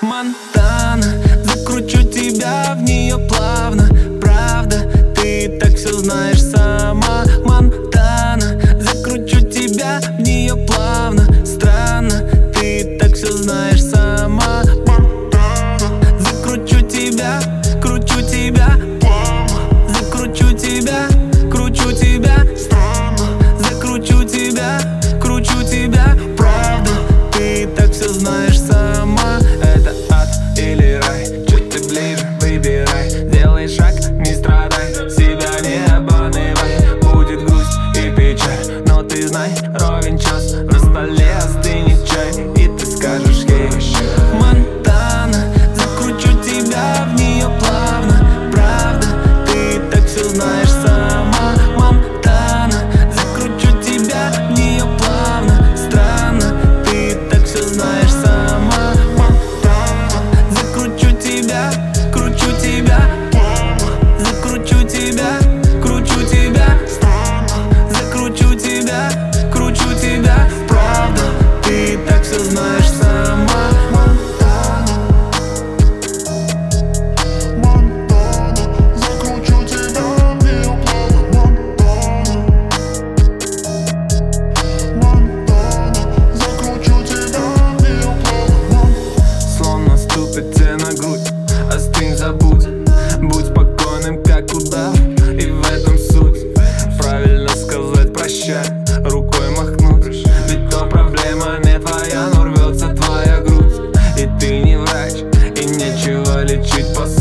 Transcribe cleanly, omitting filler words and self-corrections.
Монтана, закручу тебя в нее плавно. Правда, ты так все знаешь сама. Монтана, закручу тебя в нее плавно. Странно, ты так все знаешь сама. Монтана, закручу тебя, кручу тебя плавно. Закручу тебя, кручу тебя странно. Закручу тебя, кручу тебя. Правда, ты так все знаешь сама. Это ад или рай, чуть ты ближе, выбирай. Делай шаг, не страдай, себя не обманывай. Будет грусть и печаль, но ты знай, ровен час, на столе остынет чай, и ты скажешь ей: Монтана, закручу тебя в нее плавно. Правда, ты так все знаешь сама. Монтана, закручу тебя в нее плавно. Странно, ты так все знаешь сама. Монтана, закручу тебя, кручу тебя плавно. Закручу тебя, кручу тебя странно. Закручу тебя, кручу тебя. Правда, ты так все знаешь сама. Закручу тебя в нее плавно. Монтана, закручу тебя в нее плавно. Словно ступит тебе на грудь, остынь, забудь. Будь спокойным, как удав, и в этом суть. Правильно сказать прощай, рукой махнуть. Ведь то проблема не твоя, но рвется твоя грудь. И ты не врач, и нечего лечить по сути.